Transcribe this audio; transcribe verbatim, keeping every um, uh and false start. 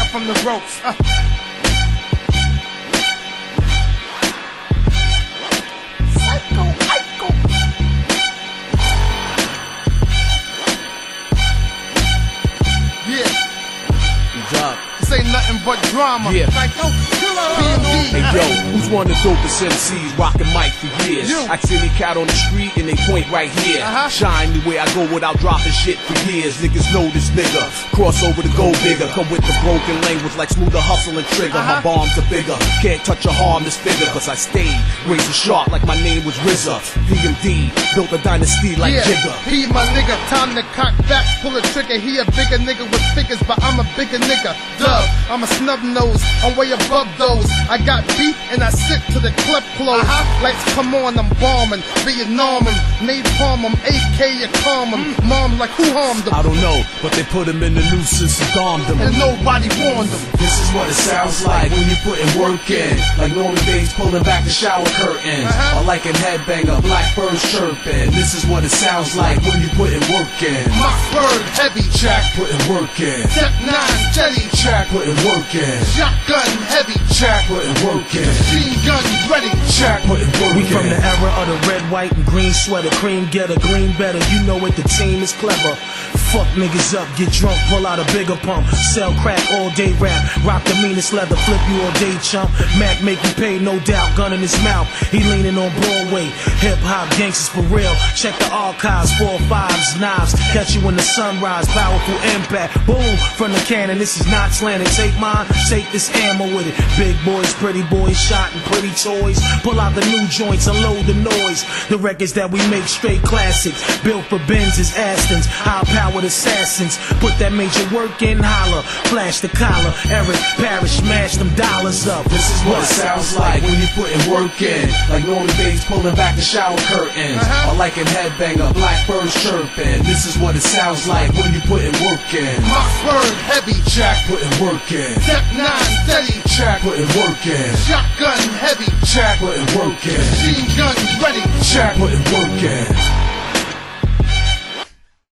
from the ropes. Uh. Psycho, Psycho. Yeah. What's up? This ain't nothing but drama. Yeah. Psycho, killer. P M D. Hey yo, who's one of the dopest M Cs rockin' mic for years? You. I see any cat on the street and they point right here. Uh-huh. Shine the way I go without dropping shit for years. Niggas know this nigga. Cross over the gold bigger. Come with the broken language like smoother hustle and trigger. Uh-huh. My bombs are bigger. Can't touch or harm this figure. Cause I stayed razor sharp like my name was R Z A. P M D built a dynasty like Yeah, Jigga. he my nigga, time to cock back, pull a trigger. He a bigger nigga with figures, but I'm a bigger nigga. Dub, I'm a snub nose, I'm way above those. I got beat and I sit to the clip close. Uh-huh. Lights come on, I'm bombing, Vietnam him, napalm him, A K you calm him. Mm. Mom like who harmed him? I don't know, but they put him in the nooses and domed him. And nobody warned him. This is what it sounds like when you putting work in. Like Norman Bates pulling back the shower curtains. Uh-huh. Or like a headbanger, blackbirds chirping. This is what it sounds like when you putting work in. My bird heavy, Jack putting work in. Tech nine jelly, Jack putting work in. shotgun heavy, Jack putting work in. machine gun ready. Jack putting work We in. from the era of the red, white, and green sweater. Cream getter, green better. You know it, the team is clever. Fuck niggas up, get drunk, pull out a bigger pump. Sell crack all day rap. Rock the meanest leather, flip you all day chump. Mac make you pay, no doubt. Gun in his mouth, he leaning on Broadway. Hip hop gangsters for real. Check the archives, four fives, knives. Catch you in the sunrise, powerful impact. Boom, from the cannon, this is not slanted. Take mine, take this ammo with it. Big boys, pretty boys, shot and pretty toys. Pull out the new joints, unload the noise. The records that we make straight classics. Built for Benz's, Astons, high powered assassins. Put that major work in, holler. Flash the collar, Eric Parrish, smash them dollars up. This is what it sounds like when you putting work in. Like Norman Bates pulling back the shower curtains. Uh-huh. Or like a headbanger, blackbirds chirping. This is what it sounds like when you putting work in. My bird heavy, Jack putting work in. Tech nine steady, Jack putting work in. shotgun heavy, Jack putting work in. machine gun ready. Jack putting work in.